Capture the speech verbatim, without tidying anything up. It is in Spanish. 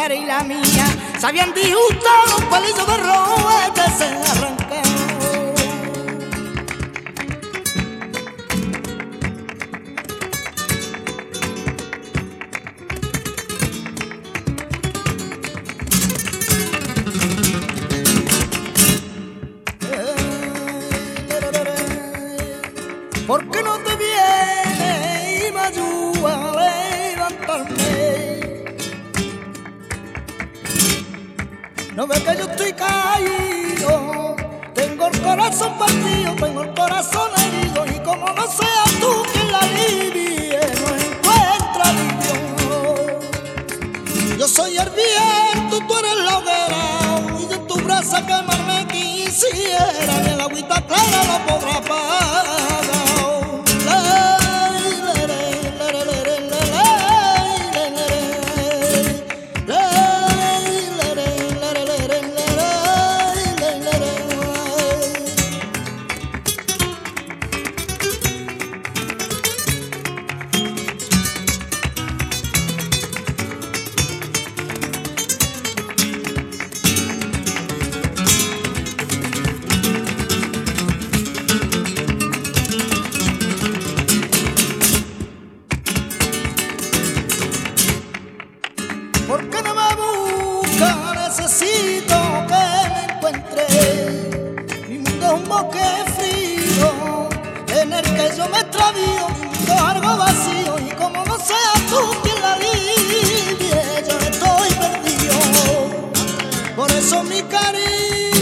cara y la mía se habían disgustado, un palillo de roete se arrancó. ¿Por qué no te vienes y me ayudas a levantarme? No ves que yo estoy caído, tengo el corazón partido, tengo el corazón herido, y como no seas tú quien la alivie, no encuentra alivio. Yo soy el viento, tú eres la hoguera, y de tu brasa quemarme quisiera, ni el agüita clara lo podrá apagar. ¿Por qué no me busca? Necesito que me encuentre. Mi mundo es un bosque frío en el que yo me extravío. Mi mundo es algo vacío, y como no seas tú quien la alivie, yo estoy perdido. Por eso mi cariño